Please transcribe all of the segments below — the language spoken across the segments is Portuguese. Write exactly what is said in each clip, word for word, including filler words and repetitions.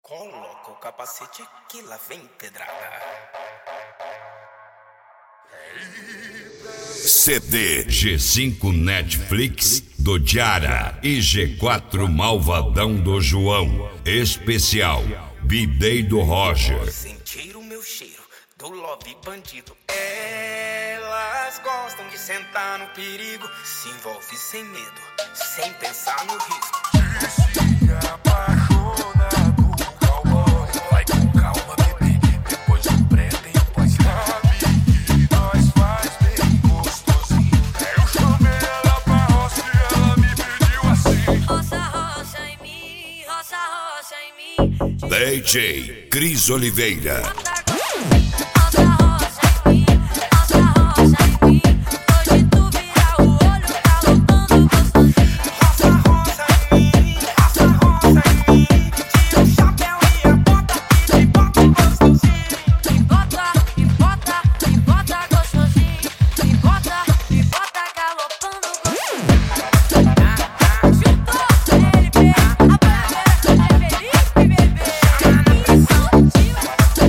Coloca o capacete que lá vem pedrada. C D G cinco Netflix do Diara e G quatro Malvadão do João. Especial B-Day do Roger. Sentir o meu cheiro do love bandido. Elas gostam de sentar no perigo. Se envolve sem medo, sem pensar no risco. Se apaixonado, cowboy. Vai com calma, bebê. Depois do pré tem o pós-sabe que nós faz bem gostosinho. Eu chamei ela pra roça e ela me pediu assim. Roça, roça em mim, roça, roça em mim. D J Cris Oliveira. Roça, roça em mim, roça, roça em mim. Hoje tu vira o olho, galopando gostosinho. Roça, roça em mim, roça, roça em mim. Tira o chapéu e a bota e te bota gostosinho. Me bota, me bota, me bota gostosinho. Me bota, me bota galopando gostosinho. Juntou ele, bebê, a bagaceira é Felipe, bebê. Infantil.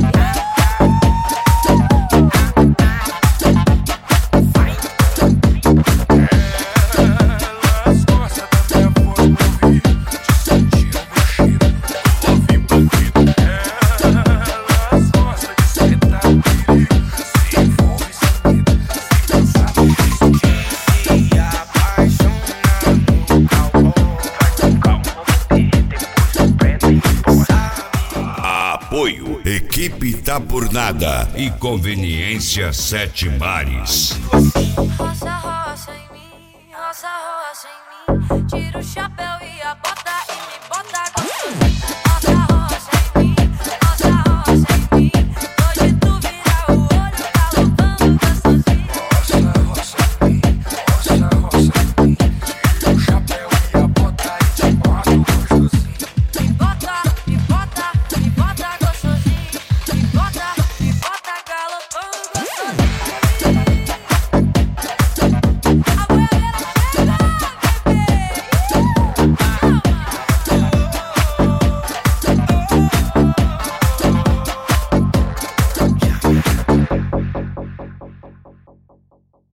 Elas gostam da minha voz no ouvido, de sentir o meu cheiro do love bandido. Elas gostam de sentar no perigo. Se envolve sem medo, sem pensar no risco. Se apaixona no cowboy. Vai com calma, bebê. Depois do pré tem o pós-sabe. Apoio Equipe Tá Por Nada e Conveniência Sete Mares. Você